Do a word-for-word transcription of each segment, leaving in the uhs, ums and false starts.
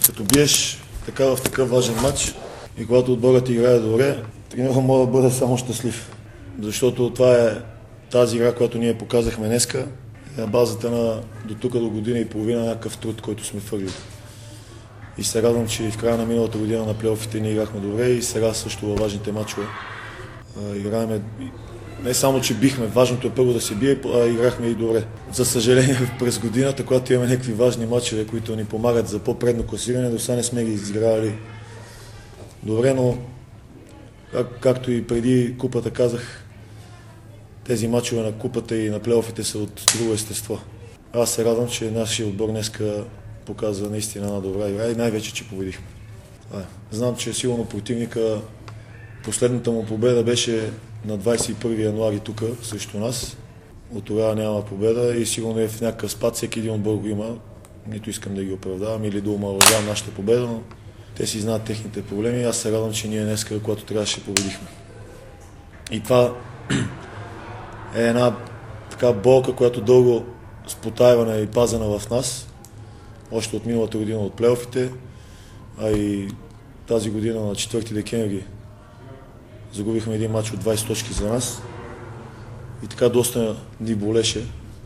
Като биеш така в такъв важен матч и когато отборът ти играе добре, тренерът може да бъде само щастлив. Защото това е тази игра, която ние показахме днеска, е на базата на до тук до година и половина някакъв труд, който сме фърлили. И се радвам, че в края на миналата година на плейофите ние играхме добре и сега също във важните матчове играем. Не само, че бихме, важното е първо да се бие, а играхме и добре. За съжаление, през годината, когато имаме някакви важни матчове, които ни помагат за по-предно класиране, до сега не сме ги изиграли добре, но как, както и преди купата казах, тези матчове на купата и на плейофите са от друго естество. Аз се радвам, че нашия отбор днеска показва наистина една добра игра и най-вече, че победихме. Знам, че сигурно противника, последната му победа беше на двадесет и първи януари тук срещу нас. От тогава няма победа и сигурно е в някакъв спад, всеки един отбор го има. Нито искам да ги оправдавам или да омаловажавам нашата победа, но те си знаят техните проблеми. Аз се радвам, че ние днес, когато трябваше, победихме. И това е една така болка, която дълго спотайвана и пазена в нас. Още от миналата година от плейофите, а и тази година на четвърти декември загубихме един мач от двадесет точки за нас. И така доста ни болеше.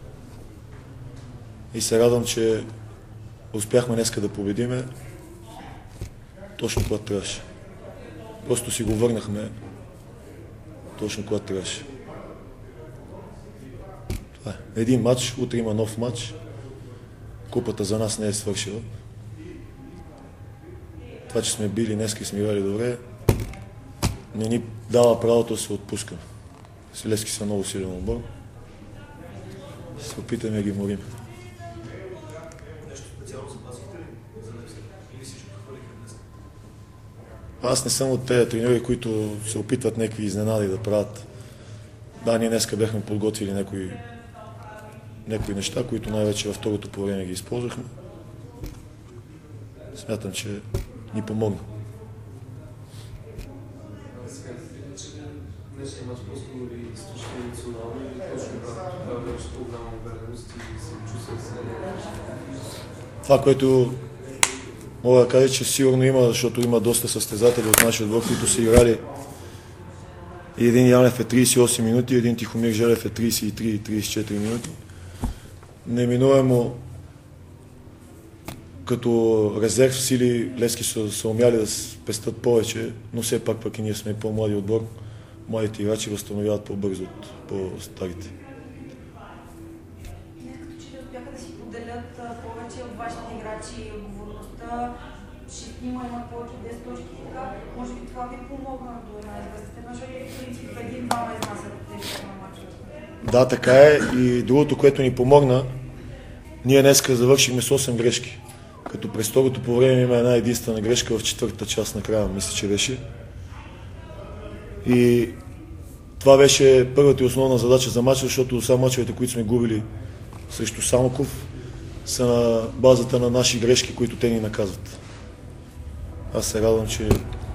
И се радвам, че успяхме днеска да победиме точно когато трябваше. Просто си го върнахме точно когато трябваше. Това е. Един матч, утре има нов матч. Купата за нас не е свършила. Това, че сме били днеска и сме играли добре, не ни дава правото да се отпускаме. Левски са много силен отбор. Се опитаме да ги морим. Нещо специално запазихте ли за Левски? Или всичко хвърлиха днес? Аз не съм от тези треньори, които се опитват някакви изненади да правят. Да, ние днеска бяхме подготвили някои, някои неща, които най-вече във второто по време ги използвахме. Смятам, че ни помогна. Днешния мач по-скоро ли източно емоционално или точно това беше по-голяма увереност и се чувства се... Това, което мога да кажа, че сигурно има, защото има доста състезатели от нашия отбор, които са играли. И един Янев е тридесет и осем минути, един Тихомир Желев е тридесет и три - тридесет и четири минути. Неминуемо като резерв сили Левски са, са умяли да спестят повече, но все пак пък и ние сме по-млади отбор. Младите играчи възстановяват по-бързо от по-старите. Днес като че ли успяха да си поделят повече от вашите играчи и отговорността, шестима имат повече от десет точки, така може би това ви помогна до една известна степен, защото в принцип един-двама изнасят тези на мачовете. Да, така е. И другото, което ни помогна, ние днеска завършихме с осем грешки. Като през второто по време има една единствена грешка в четвъртата част накрая, мисля, че беше. И това беше първата и основна задача за мача, защото само мачовете, които сме губили срещу Самоков, са на базата на наши грешки, които те ни наказват. Аз се радвам, че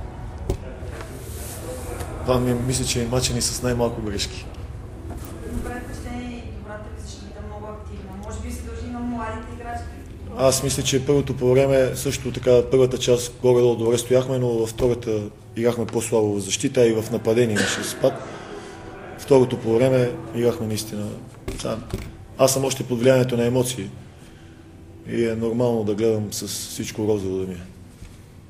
това ми мисля, че е мача ни с най-малко грешки. Добре впечатление и добрата ви защита много активна. Може би се дължи на младите играчи. Аз мисля, че първото по време също така, първата част горе-долу добре стояхме, но във втората играхме по-слабо в защита и в нападение имаше спад. Второто по време играхме наистина. Аз съм още под влиянието на емоции и е нормално да гледам с всичко розово да ми е.